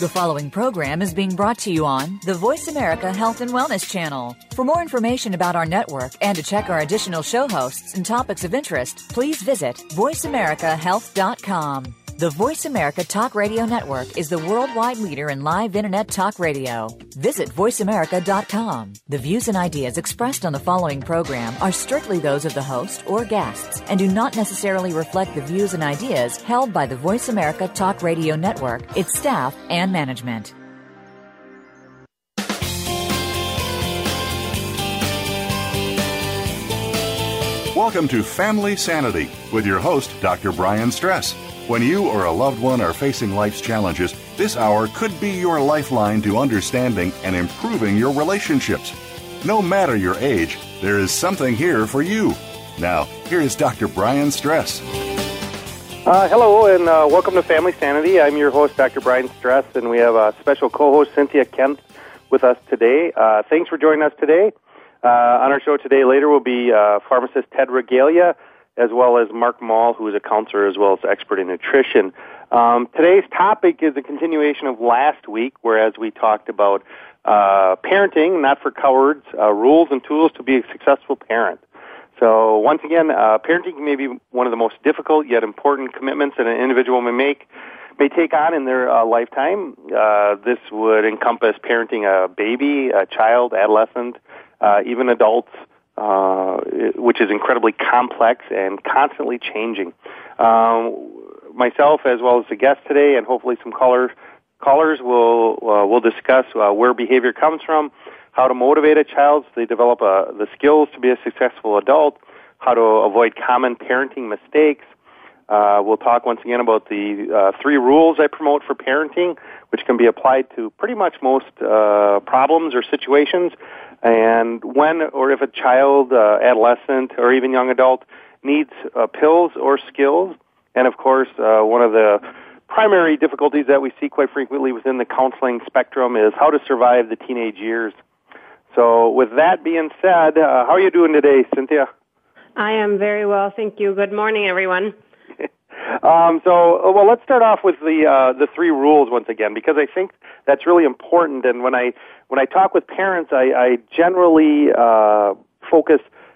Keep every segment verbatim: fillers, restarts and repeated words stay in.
The following program is being brought to you on the Voice America Health and Wellness Channel. For more information about our network and to check our additional show hosts and topics of interest, please visit voice america health dot com. The Voice America Talk Radio Network is the worldwide leader in live Internet talk radio. Visit voice america dot com. The views and ideas expressed on the following program are strictly those of the host or guests and do not necessarily reflect the views and ideas held by the Voice America Talk Radio Network, its staff, and management. Welcome to Family Sanity with your host, Doctor Brian Stress. When you or a loved one are facing life's challenges, this hour could be your lifeline to understanding and improving your relationships. No matter your age, there is something here for you. Now, here is Doctor Brian Stress. Uh, hello, and uh, welcome to Family Sanity. I'm your host, Doctor Brian Stress, and we have a special co-host, Cynthia Kent, with us today. Uh, thanks for joining us today. Uh, on our show today later will be uh, pharmacist Ted Regalia, as well as Mark Mall, who is a counselor as well as expert in nutrition. Um, today's topic is a continuation of last week, whereas we talked about uh, parenting, not for cowards, uh, rules and tools to be a successful parent. So once again, uh, parenting may be one of the most difficult yet important commitments that an individual may make, may take on in their uh, lifetime. Uh, this would encompass parenting a baby, a child, adolescent, uh, even adults, Uh, which is incredibly complex and constantly changing. Um, myself, as well as the guest today, and hopefully some callers, callers will uh, will discuss uh, where behavior comes from, how to motivate a child so they develop uh, the skills to be a successful adult, how to avoid common parenting mistakes. Uh, we'll talk once again about the uh, three rules I promote for parenting, which can be applied to pretty much most uh, problems or situations. And when or if a child, uh, adolescent, or even young adult needs uh, pills or skills. And, of course, uh, one of the primary difficulties that we see quite frequently within the counseling spectrum is how to survive the teenage years. So with that being said, uh, how are you doing today, Cynthia? I am very well, thank you. Good morning, everyone. Um, so, well, let's start off with the uh, the three rules once again, because I think that's really important. And when I when I talk with parents, I, I generally uh, focus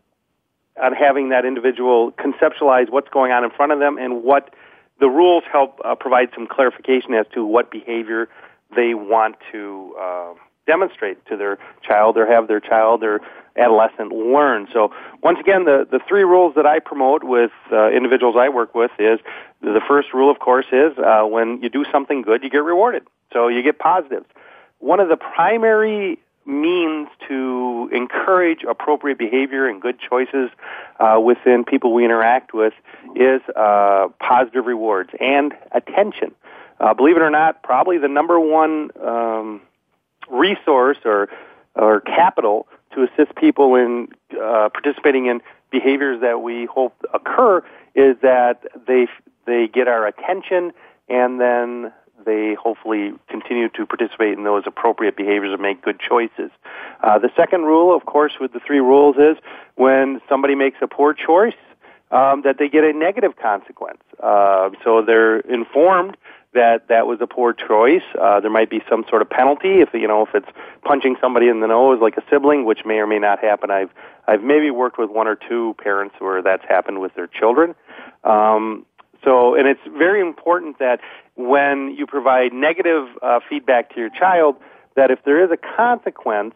on having that individual conceptualize what's going on in front of them, and what the rules help uh, provide some clarification as to what behavior they want to uh, demonstrate to their child or have their child or adolescent learn. So once again, the, the three rules that I promote with uh, individuals I work with is, the first rule, of course, is uh, when you do something good, you get rewarded. So you get positives. One of the primary means to encourage appropriate behavior and good choices uh, within people we interact with is uh, positive rewards and attention. Uh, believe it or not, probably the number one um, resource or or capital to assist people in uh, participating in behaviors that we hope occur is that they they get our attention, and then they hopefully continue to participate in those appropriate behaviors and make good choices. Uh, the second rule, of course, with the three rules is when somebody makes a poor choice, um, that they get a negative consequence. Uh, so they're informed that that was a poor choice. Uh, there might be some sort of penalty if, you know, if it's punching somebody in the nose like a sibling, which may or may not happen. I've I've maybe worked with one or two parents where that's happened with their children. Um, so, and it's very important that when you provide negative uh, feedback to your child, that if there is a consequence,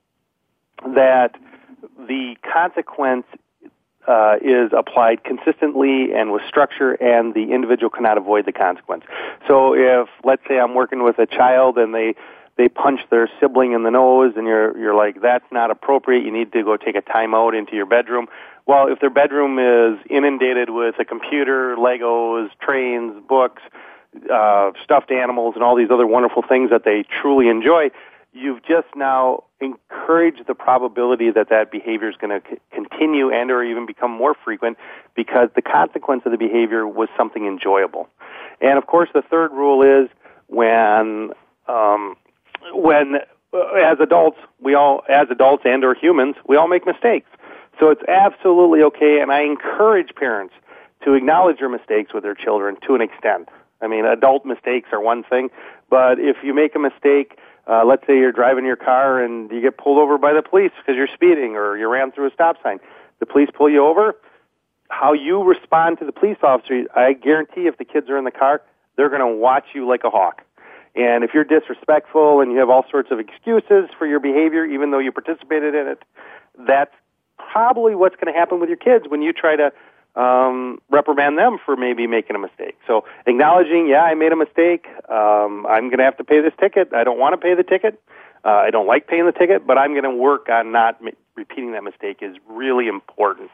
that the consequence Uh, is applied consistently and with structure, and the individual cannot avoid the consequence. So if, let's say, I'm working with a child and they they punch their sibling in the nose, and you're you're like, that's not appropriate, you need to go take a time out into your bedroom. Well, if their bedroom is inundated with a computer, Legos, trains, books, uh, stuffed animals, and all these other wonderful things that they truly enjoy, you've just now encouraged the probability that that behavior is going to c- continue and or even become more frequent, because the consequence of the behavior was something enjoyable. And, of course, the third rule is when, um, when uh, as adults, we all, as adults and or humans, we all make mistakes. So it's absolutely okay, and I encourage parents to acknowledge their mistakes with their children to an extent. I mean, adult mistakes are one thing, but if you make a mistake, uh, let's say you're driving your car and you get pulled over by the police because you're speeding or you ran through a stop sign, the police pull you over, how you respond to the police officer, I guarantee if the kids are in the car, they're going to watch you like a hawk. And if you're disrespectful and you have all sorts of excuses for your behavior, even though you participated in it, that's probably what's going to happen with your kids when you try to um, reprimand them for maybe making a mistake. So acknowledging, yeah, I made a mistake. Um, I'm going to have to pay this ticket. I don't want to pay the ticket. Uh, I don't like paying the ticket, but I'm going to work on not ma- repeating that mistake is really important.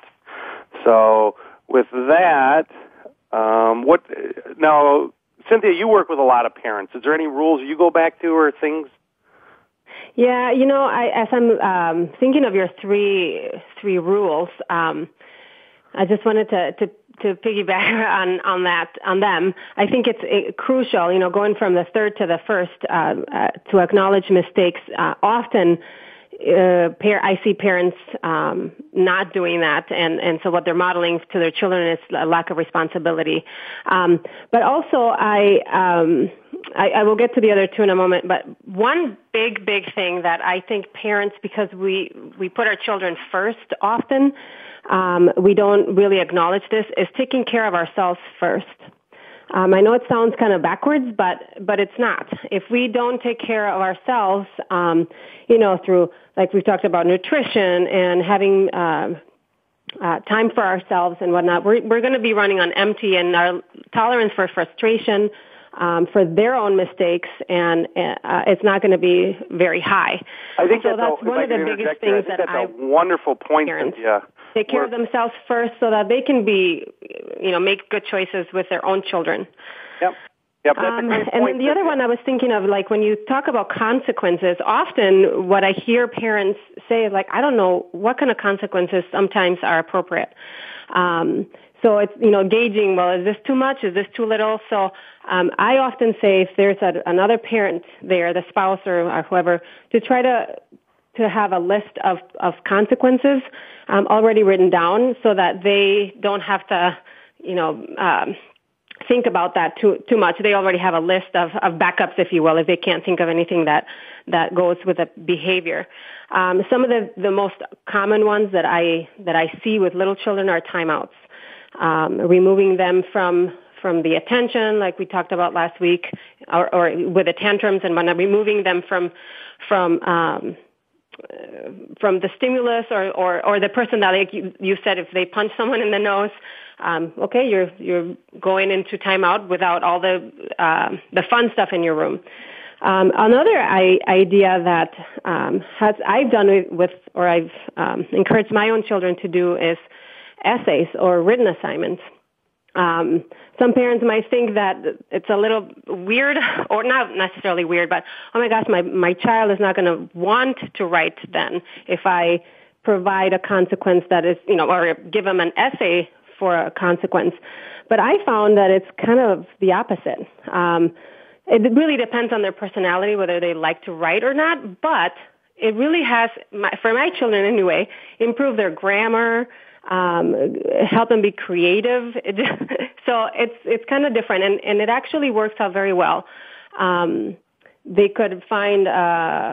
So with that, um, what now... Cynthia, you work with a lot of parents. Is there any rules you go back to or things? Yeah, you know, I, as I'm um, thinking of your three three rules, um, I just wanted to, to, to piggyback on, on that on them. I think it's uh, crucial, you know, going from the third to the first uh, uh, to acknowledge mistakes. Uh, often, uh, par- I see parents um, not doing that, and, and so what they're modeling to their children is a lack of responsibility. Um, but also, I, um, I I will get to the other two in a moment. But one big, big thing that I think parents, because we we put our children first often, um, we don't really acknowledge this, is taking care of ourselves first. Um, I know it sounds kind of backwards, but but it's not. If we don't take care of ourselves, um, you know, through, like we've talked about, nutrition and having uh, uh, time for ourselves and whatnot, we're we're going to be running on empty, and our tolerance for frustration, um, for their own mistakes, and uh, it's not going to be very high. I think so that's, that's one of the biggest things I think that that's I a wonderful point. Parents. Yeah. Take care of themselves first so that they can be, you know, make good choices with their own children. Yep. Yep, that's um, a great point. and then the other one I was thinking of, like when you talk about consequences, often what I hear parents say is like, I don't know what kind of consequences sometimes are appropriate. Um, so it's, you know, gauging, well, is this too much? Is this too little? So um, I often say if there's a, another parent there, the spouse or, or whoever, to try to to have a list of, of consequences um, already written down so that they don't have to, you know, um, think about that too too much. They already have a list of, of backups, if you will, if they can't think of anything that, that goes with a behavior. Um, some of the, the most common ones that I that I see with little children are timeouts, um, removing them from from the attention, like we talked about last week, or, or with the tantrums and whatnot, removing them from from um, from the stimulus or, or, or the person that, like you, you said, if they punch someone in the nose, um, okay, you're you're going into timeout without all the uh, the fun stuff in your room. Um, another I, idea that um, has I've done with, with or I've um, encouraged my own children to do is essays or written assignments. Um, some parents might think that it's a little weird, or not necessarily weird, but, oh my gosh, my, my child is not going to want to write then if I provide a consequence that is, you know, or give them an essay for a consequence. But I found that it's kind of the opposite. Um, it really depends on their personality, whether they like to write or not, but it really has, for my children anyway, improved their grammar, Um, help them be creative. So it's it's kind of different, and, and it actually works out very well. Um, they could find uh,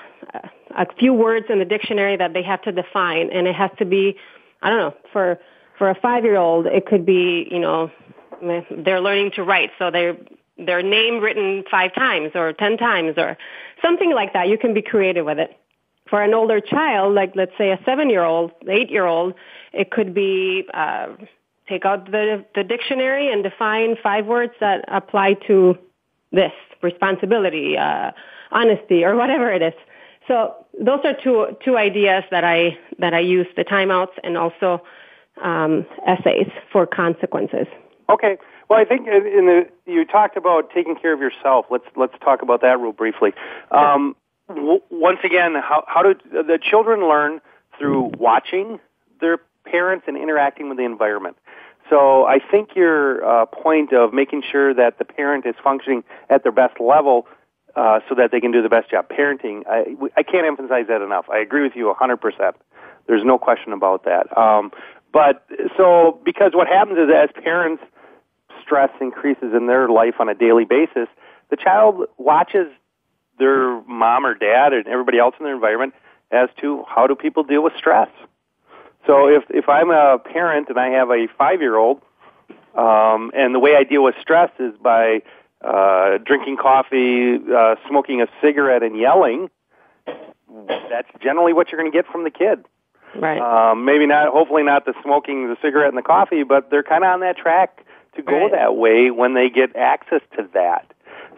a few words in the dictionary that they have to define, and it has to be, I don't know, for for a five-year-old, it could be, you know, they're learning to write, so they're their name written five times or ten times or something like that. You can be creative with it. For an older child, like let's say a seven-year-old, eight-year-old, it could be uh, take out the, the dictionary and define five words that apply to this, responsibility, uh, honesty, or whatever it is. So those are two two ideas that I that I use: the timeouts and also um, essays for consequences. Okay. Well, I think in, in the you talked about taking care of yourself. Let's let's talk about that real briefly. Um, w- once again, how how do the children learn? Through watching their parents and interacting with the environment. So I think your uh, point of making sure that the parent is functioning at their best level uh, so that they can do the best job parenting, I, I can't emphasize that enough. I agree with you one hundred percent. There's no question about that. Um, but so because what happens is as parents stress increases in their life on a daily basis, the child watches their mom or dad and everybody else in their environment as to how do people deal with stress. So if if I'm a parent and I have a five-year-old, um, and the way I deal with stress is by uh, drinking coffee, uh, smoking a cigarette, and yelling, that's generally what you're going to get from the kid. Right. Um, maybe not, hopefully not the smoking, the cigarette, and the coffee, but they're kind of on that track to go right. that way when they get access to that.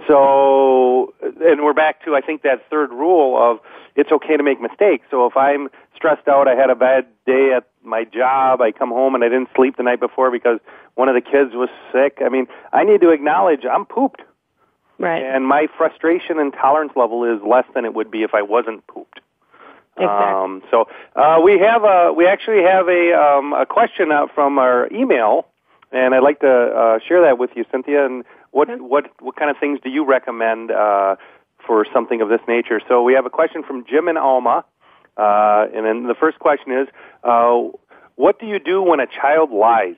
So, and we're back to, I think, that third rule of it's okay to make mistakes. So if I'm stressed out, I had a bad day at my job, I come home and I didn't sleep the night before because one of the kids was sick, I mean, I need to acknowledge I'm pooped. Right. And my frustration and tolerance level is less than it would be if I wasn't pooped. Exactly. Um, so uh, we have a, we actually have a, um, a question out from our email, and I'd like to uh, share that with you, Cynthia. And what okay. what what kind of things do you recommend uh, for something of this nature? So we have a question from Jim in Alma, uh, and then the first question is, uh, what do you do when a child lies?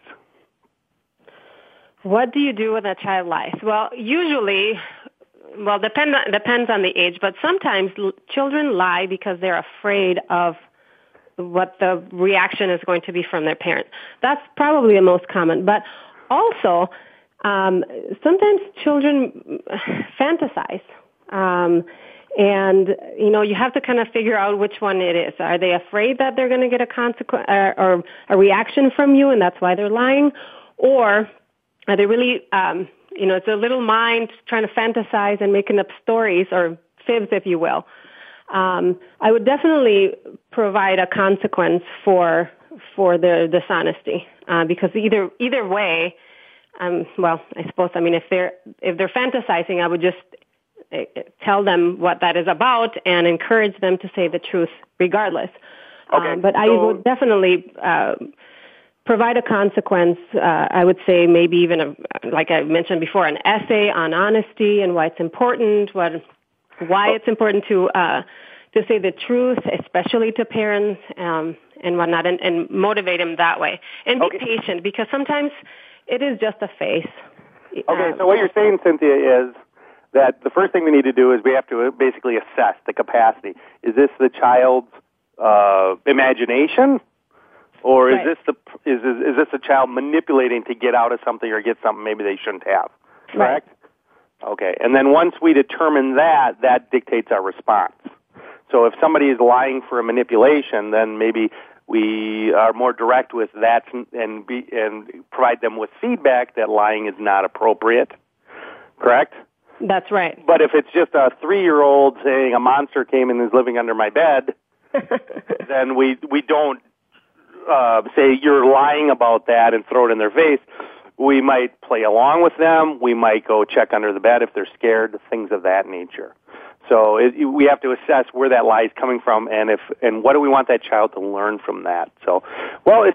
What do you do when a child lies? Well, usually, well, depend, depends on the age, but sometimes l- children lie because they're afraid of what the reaction is going to be from their parent. That's probably the most common. But also, um, sometimes children fantasize. Um, and, you know, you have to kind of figure out which one it is. Are they afraid that they're going to get a consequence uh, or a reaction from you, and that's why they're lying? Or are they really, um, you know, it's a little mind trying to fantasize and making up stories or fibs, if you will. Um, I would definitely provide a consequence for for their dishonesty uh, because either either way, um, well, I suppose I mean if they're if they're fantasizing, I would just uh, tell them what that is about and encourage them to say the truth regardless. Okay, um, but so, I would definitely uh, provide a consequence. Uh, I would say maybe even a, like I mentioned before, an essay on honesty and why it's important, what. Why it's important to uh, to say the truth, especially to parents um, and whatnot, and, and motivate them that way. And be okay. patient because sometimes it is just a phase. Okay, uh, so what you're saying, Cynthia, is that the first thing we need to do is we have to basically assess the capacity. Is this the child's uh, imagination, or is right. this the is, is is this a child manipulating to get out of something or get something maybe they shouldn't have? Correct. Right. Okay, and then once we determine that, that dictates our response. So if somebody is lying for a manipulation, then maybe we are more direct with that and be, and provide them with feedback that lying is not appropriate. Correct? That's right. But if it's just a three-year-old saying a monster came and is living under my bed, then we we don't uh, say you're lying about that and throw it in their face. We might play along with them. We might go check under the bed if they're scared, things of that nature. So it, we have to assess where that lie is coming from and if and what do we want that child to learn from that. So, well, it's